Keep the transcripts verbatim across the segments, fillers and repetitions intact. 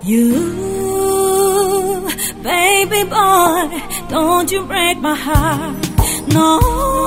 You, baby boy, don't you break my heart. No,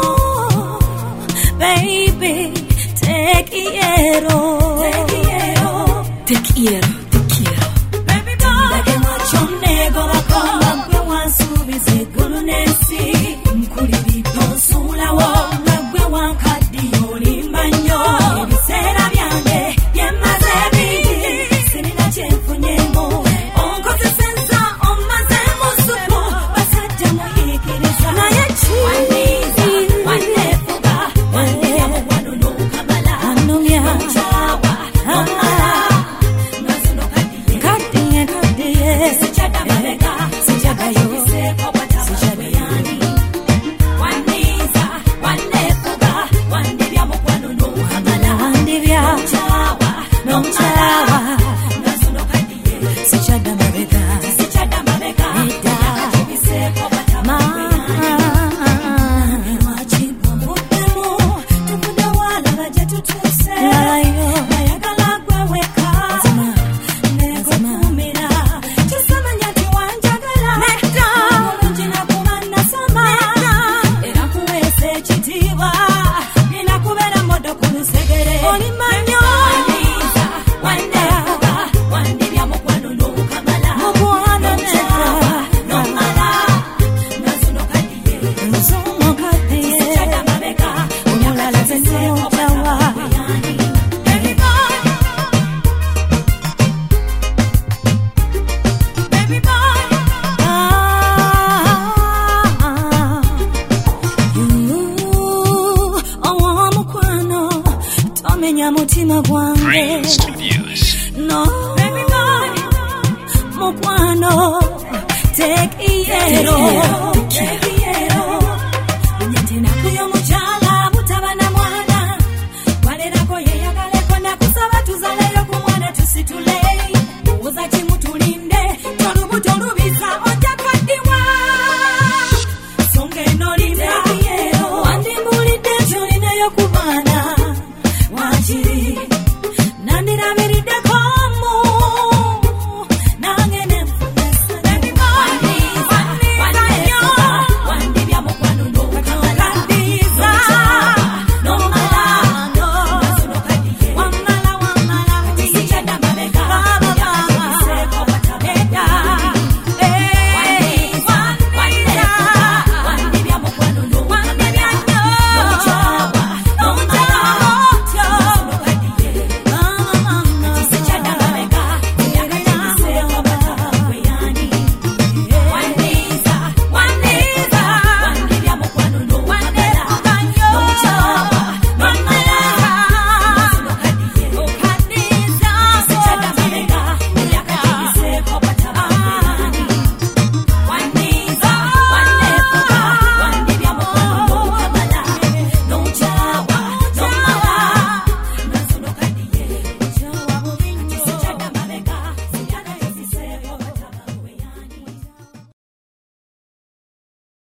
baby, te quiero. Te quiero. Te quiero, te quiero. Baby boy, like mucho nego bako. Ngwe wansubize gulunesi. Mkuliri tonsula wo. Ngwe wankadi yolimbanyo. Ebisera byange byemaze bingi. Sinina kyenfunyemo. Onkoze senza omaze musupu. Basajja muyikiriza. Naye ki? Waniza, wanefuga. Wanira mukwano n'okamala. Anomya. Nchawa, nomala. Ngazuno kadiye. Kadiye, kadiye. Sichada mabega. Sichada yobiseko watawa yani. Waniza, wanefuga. Wanira mukwano n'okamala. Wanira. Nchawa, nomala. Ngazuno kadiye. Sichada mabega. Sichada mabega. Ida. Yobiseko watawa yani. Mwachibwa mutemu. Tukuda wala baje tutuse. Mayagala gweweka. Nekumira. Tusamanya tiwanjagala. Mulungi nakumana sama. Era kuwese ekitiibwa. Ninakubera modo kulusegere. Olimanyo. Waniza, wanefuga. Wandibya mukwano n'okamala. Mukwano n'okamala. Nomala. Ngazuno kadiye. Nzuno kadiye. Sichada mabega. Omulala zenseko watawa yani. Baby boy. Baby boy. Ah, you, owa mukwano. Tomenya mutima gwange. Brain Studios. No, baby boy, mukwano, te quiero.